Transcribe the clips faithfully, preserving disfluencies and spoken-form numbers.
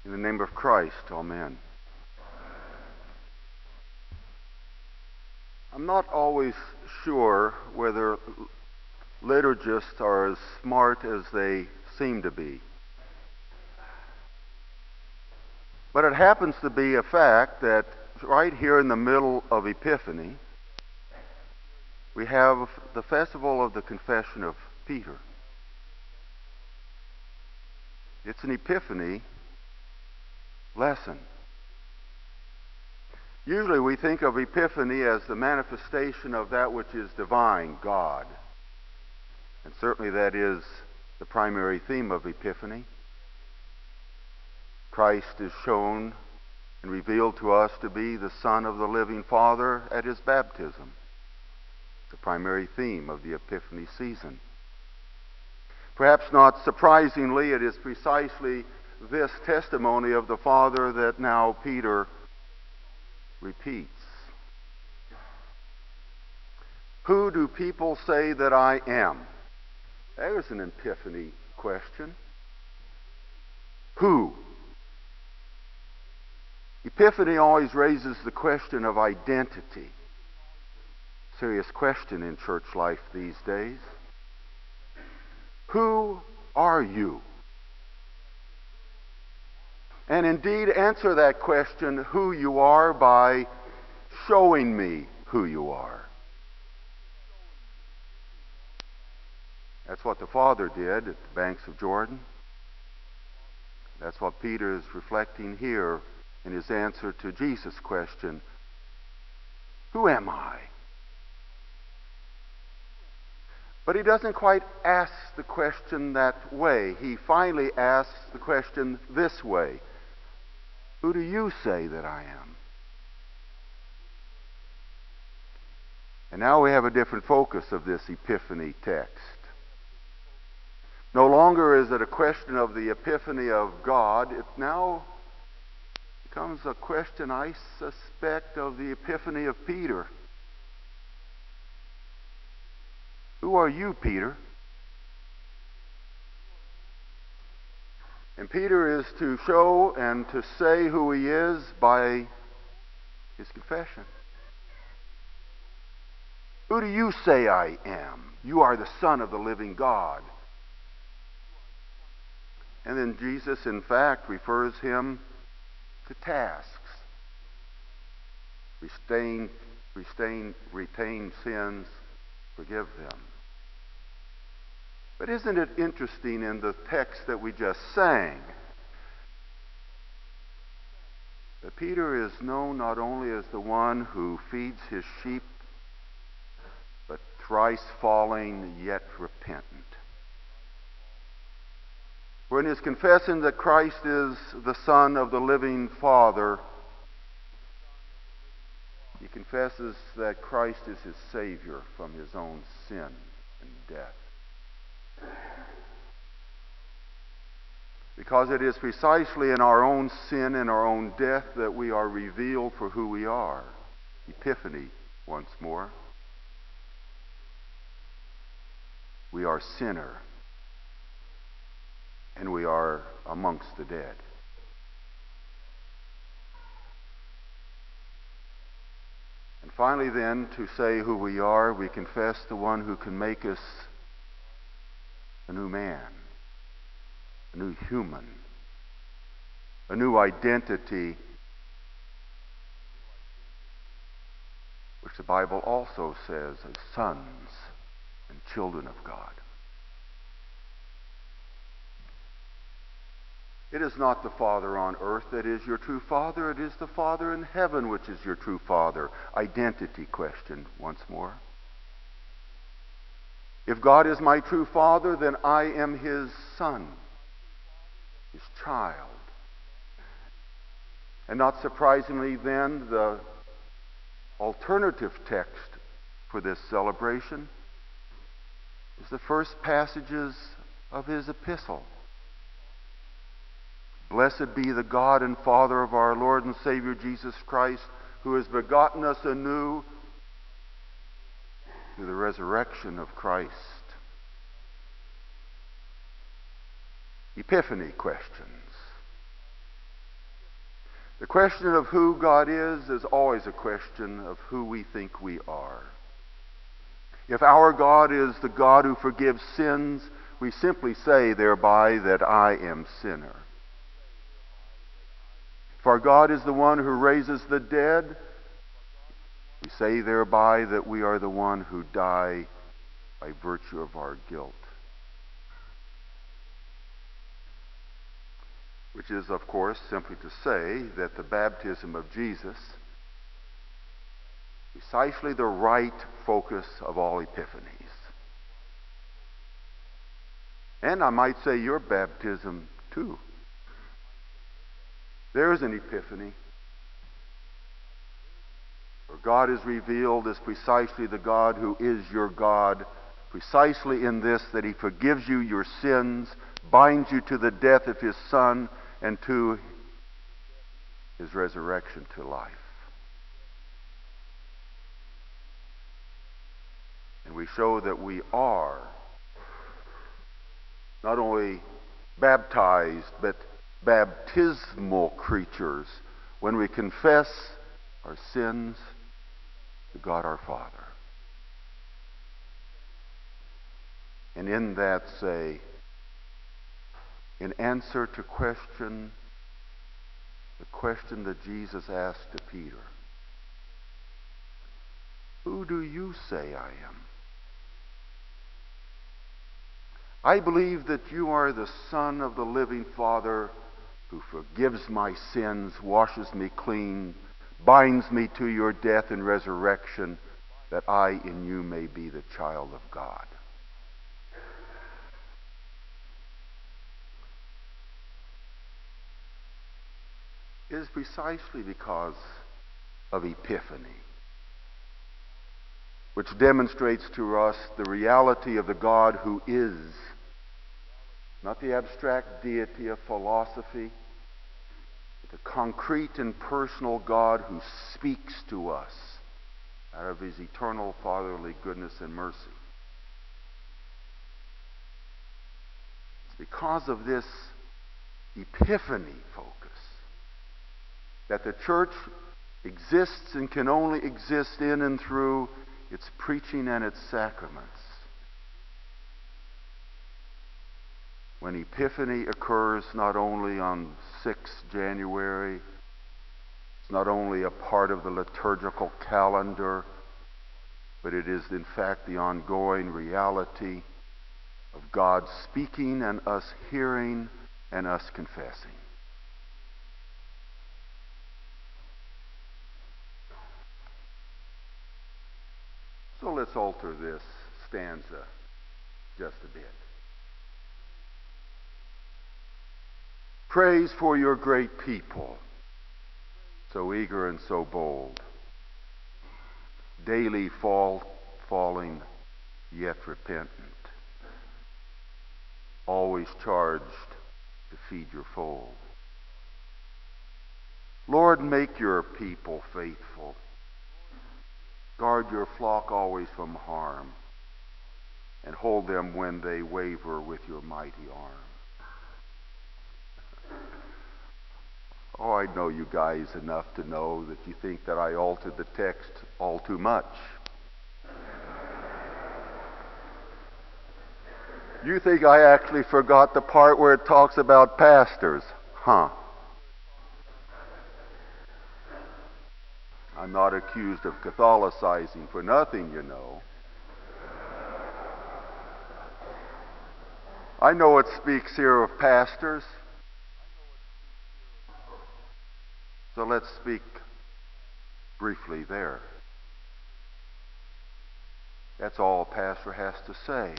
In the name of Christ, amen. I'm not always sure whether liturgists are as smart as they seem to be. But it happens to be a fact that right here in the middle of Epiphany, we have the festival of the Confession of Peter. It's an Epiphany lesson. Usually we think of Epiphany as the manifestation of that which is divine, God. And certainly that is the primary theme of Epiphany. Christ is shown and revealed to us to be the Son of the living Father at his baptism. The primary theme of the Epiphany season. Perhaps not surprisingly, it is precisely this testimony of the Father that now Peter repeats. Who do people say that I am? There's an Epiphany question. Who? Epiphany always raises the question of identity. Serious question in church life these days. Who are you? And indeed answer that question, who you are, by showing me who you are. That's what the Father did at the banks of Jordan. That's what Peter is reflecting here in his answer to Jesus' question, who am I? But he doesn't quite ask the question that way. He finally asks the question this way. Who do you say that I am? And now we have a different focus of this Epiphany text. No longer is it a question of the Epiphany of God. It now becomes a question, I suspect, of the Epiphany of Peter. Who are you, Peter? And Peter is to show and to say who he is by his confession. Who do you say I am? You are the Son of the living God. And then Jesus, in fact, refers him to tasks. Restrain, restrain, retain sins, forgive them. But isn't it interesting in the text that we just sang that Peter is known not only as the one who feeds his sheep, but thrice falling yet repentant. For in his confession that Christ is the Son of the living Father, he confesses that Christ is his Savior from his own sin and death. Because it is precisely in our own sin and our own death that we are revealed for who we are. Epiphany, once more. We are sinner, and we are amongst the dead. And finally then, to say who we are, we confess the one who can make us a new man, a new human, a new identity, which the Bible also says as sons and children of God. It is not the Father on earth that is your true Father. It is the Father in heaven which is your true Father. Identity question once more. If God is my true Father, then I am his son, his child. And not surprisingly then, the alternative text for this celebration is the first passages of his epistle. Blessed be the God and Father of our Lord and Savior Jesus Christ, who has begotten us anew through the resurrection of Christ. Epiphany questions. question of who God is is always a question of who we think we are. If our God is the God who forgives sins, we simply say thereby that I am sinner. If our God is the one who raises the dead, we say thereby that we are the one who die by virtue of our guilt. Which is, of course, simply to say that the baptism of Jesus is precisely the right focus of all epiphanies. And I might say your baptism, too. There is an epiphany. For God is revealed as precisely the God who is your God, precisely in this, that He forgives you your sins, binds you to the death of His Son, and to His resurrection to life. And we show that we are not only baptized, but baptismal creatures when we confess our sins to God our Father. And in that say, in answer to question, the question that Jesus asked to Peter, who do you say I am? I believe that you are the Son of the living Father who forgives my sins, washes me clean, binds me to your death and resurrection, that I in you may be the child of God. It is precisely because of Epiphany, which demonstrates to us the reality of the God who is, not the abstract deity of philosophy, but the concrete and personal God who speaks to us out of His eternal fatherly goodness and mercy. It's because of this Epiphany focus that the church exists and can only exist in and through its preaching and its sacraments. When Epiphany occurs not only on the sixth of January, it's not only a part of the liturgical calendar, but it is in fact the ongoing reality of God speaking and us hearing and us confessing. So let's alter this stanza just a bit. Praise for your great people, so eager and so bold, daily fall, falling, yet repentant, always charged to feed your fold. Lord, make your people faithful. Guard your flock always from harm, and hold them when they waver with your mighty arm. Oh, I know you guys enough to know that you think that I altered the text all too much. You think I actually forgot the part where it talks about pastors, huh? I'm not accused of Catholicizing for nothing, you know. I know it speaks here of pastors. So let's speak briefly there. That's all a pastor has to say.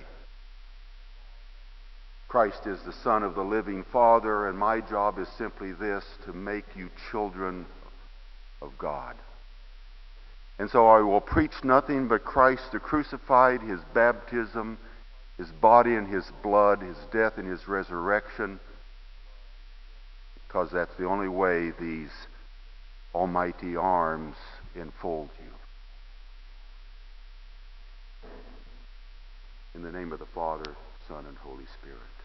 Christ is the Son of the living Father, and my job is simply this, to make you children of God. And so I will preach nothing but Christ the crucified, His baptism, His body and His blood, His death and His resurrection, because that's the only way these almighty arms enfold you. In the name of the Father, Son, and Holy Spirit.